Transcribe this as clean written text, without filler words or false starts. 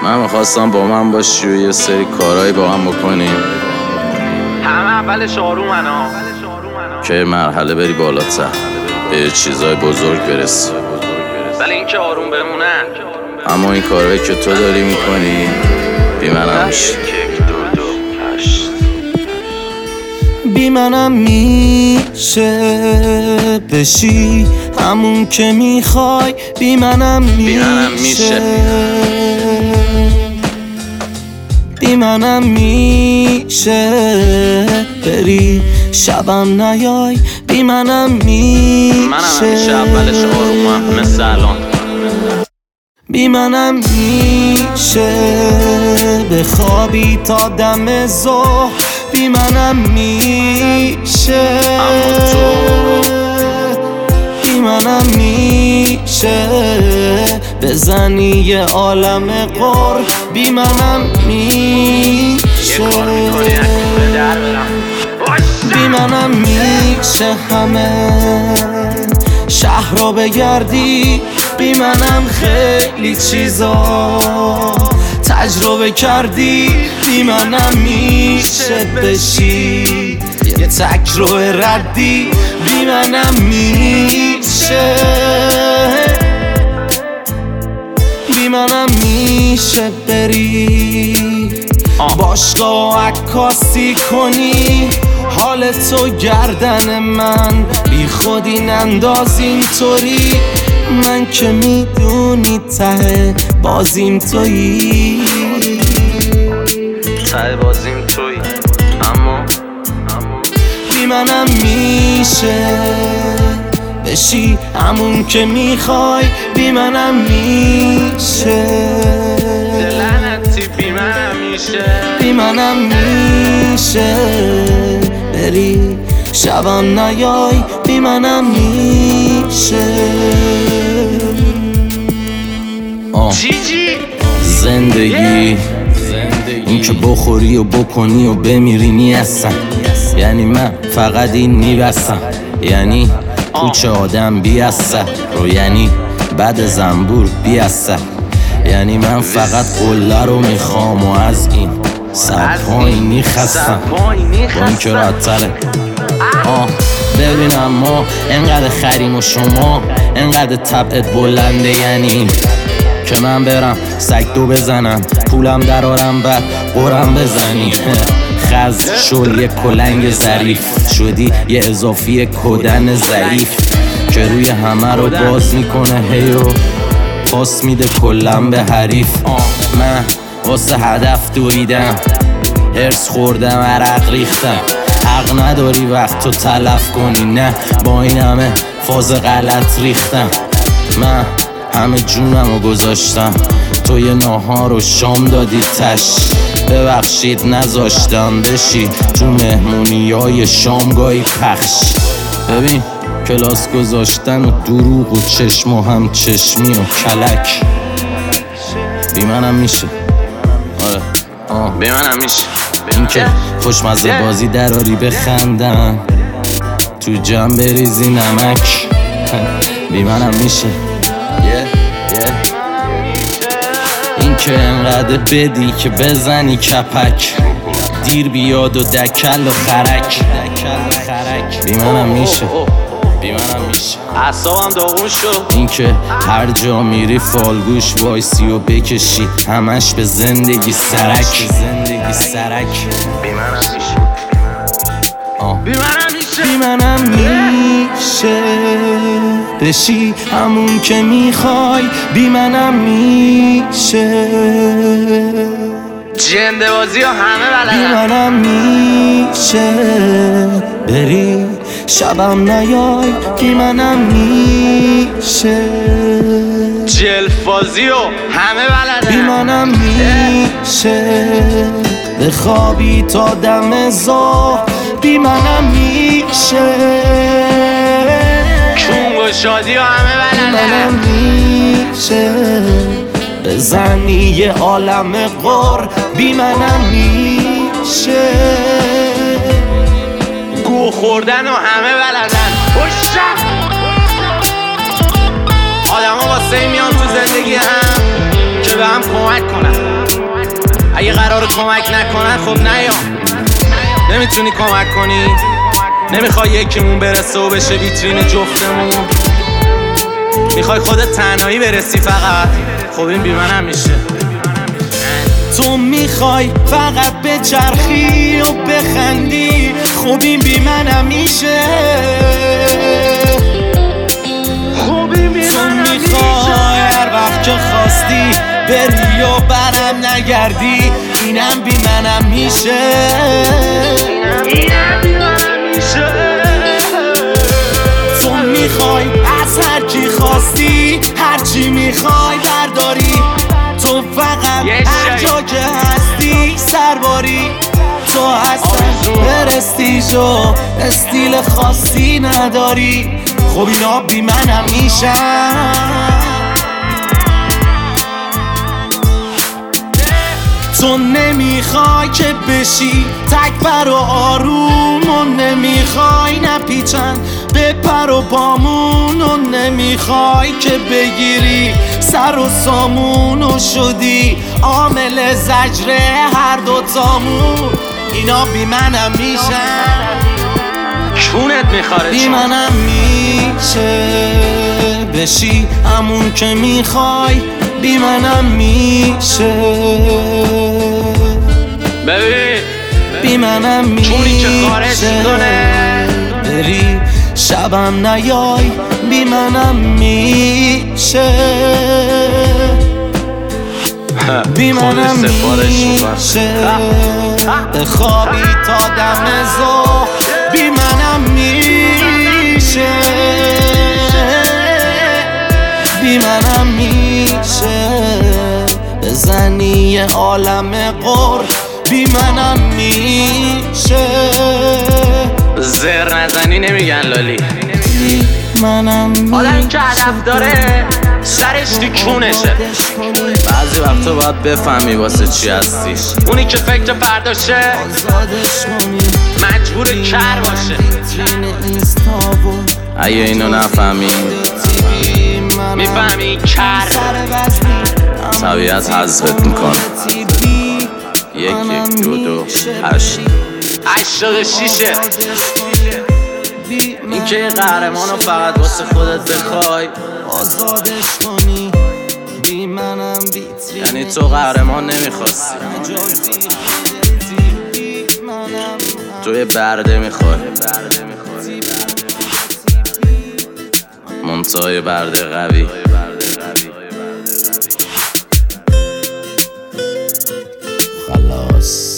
من میخواستم با من باشی و یه سری کارهایی با هم بکنیم، همه اولش آرومن ها، که مرحله بری بالاتر، به چیزای بزرگ برسی. ولی این که آروم بمونن. اما این کارهایی که تو داری میکنی بی منم میشه. بی منم میشه بشی همون که میخوای، بی منم میشه، بی منم میشه بری شبم نیای، بی منم میشه، منم همیشه اولش آرومم مثل الان. بی منم میشه بخوابی تا دم ظهر، بی منم میشه، اما تو بی منم میشه بزنی یه عالم قر، بی منم یه کار میکنی میشه، اکنه در برم. بی منم میشه همه شهر رو بگردی، بی منم خیلی چیزا تجربه کردی، بی منم میشه بشی یه تک رو ردی، بی منم میشه، بی منم میشه بری باشگاه عکاسی کنی، حال تو گردن من بی خودی ننداز اینطوری، من که میدونی ته بازیم تویی، ته بازیم توی. اما بی منم میشه بشی همون که میخوای، بی منم میشه، لعنتی بی منم میشه، بی منم میشه بری شبم نیای، بی منم میشه. جیجی زندگی این که بخوری و بکنی و بمیری نیستم، یعنی من فقط این میبستم، یعنی کوچه آدم بیسته رو، یعنی بعد زنبور بیسته، یعنی من فقط قله رو میخوام و از این سر پایینی خستم، با این که راحت‌تره. ببینم ما انقدر خریم و شما انقدر طبعت بلنده، یعنی که من برم سگ دو بزنم پولم درارم بعد قرم بزنی، خز شل یه کلنگ ظریف شدی یه اضافی کدن ضعیف که روی همه رو باز میکنه هی و پاس میده کلم به حریف. من واسه هدف دویدم، هرس خوردم، عرق ریختم، حق نداری وقت تو تلف کنی، نه با این همه فاز غلط ریختم، من همه جونم رو گذاشتم تو یه ناهار و شام دادی تش، ببخشید نذاشتم بشی تو مهمونی های شامگاهی پخش. ببین کلاس گذاشتن و دروغ و چشم و هم چشمی و کلک، بی منم میشه، آره بی منم میشه، این که خوشمزه بازی دراری بخندم تو جمع بریزی نمک، بی منم میشه، این که انقدر بدی که بزنی کپک، دیر بیاد و دکل و خرک، بی منم میشه، بی منم میشه، اعصابم داغون شد. این که هر جا میری فالگوش وایسی و بکشی همش به زندگی سرک، بی منم میشه، بی منم میشه، بی منم میشه بشی همون که میخوای، بی منم میشه، جنده بازی ها همه بی بلدن. منم میشه بری شبم نیای، بی منم میشه، جلفازی ها همه بی بلدن. منم میشه بخوابی تا دم ظهر، بی منم میشه، کونگ و شادی ها همه بی منم بلدن. میشه بزنی یه عالم قر، بی منم میشه، گو خوردن و همه بلدن. آدم ها واسه میان تو زندگی هم که به هم کمک کنن. قرار کمک نکنن خب نیام. نمیتونی کمک کنی، نمیخوای یکیمون برسه و بشه ویترین جفتمون، میخوای خودت تنهایی برسی فقط. خب این بی منم میشه. تو میخوای فقط بچرخی و بخندی، خب این بی منم میشه. تو میخوای هر وقت که خواستی بری و برم نگردی، اینم بی منم میشه. تو میخوای از هر کی خواستی هرچی میخوای برداری، تو فقط هر جا که هستی سرباری. تو اصلا پرستیژ و استیل خاصی نداری، خب اینا بی منم میشن. تو نمیخوای که بشی تکبر و آروم و نمیخوای نپیچن به پر و پامون و نمیخوای که بگیری سر و سامون و شدی عامل زجر هر دوتامون. اینا بی منم میشن، چونت میخواره بی منم میشه بشی همون که میخوای، بی منم میشه. ببین بی منم چونی که خارج کنه بری شبم نیای، بی منم میشه. بی منم میشه بخوابی تا دم ظهر، بی منم میشه. بی منم میشه بزنی یه عالم قر، بی منم میشه. زر نزنی نمیگن لالی. منم آدمی که هدف داره سرش تیکونشه. بعضی وقتا باید بفهمی واسه چی هستی. اونی که فکر فرداشه مجبور کر باشه. اگه اینو نفهمی میفهمی کر طبیعت حذفت میکنه. 1 2 2 8 86. این که یه قهرمانو فقط واسه خودت بخوای آزادش کنی، بی منم یعنی تو قهرمان نمیخواستی، تو یه برده میخوای. منتهای برده قوی. خلاص.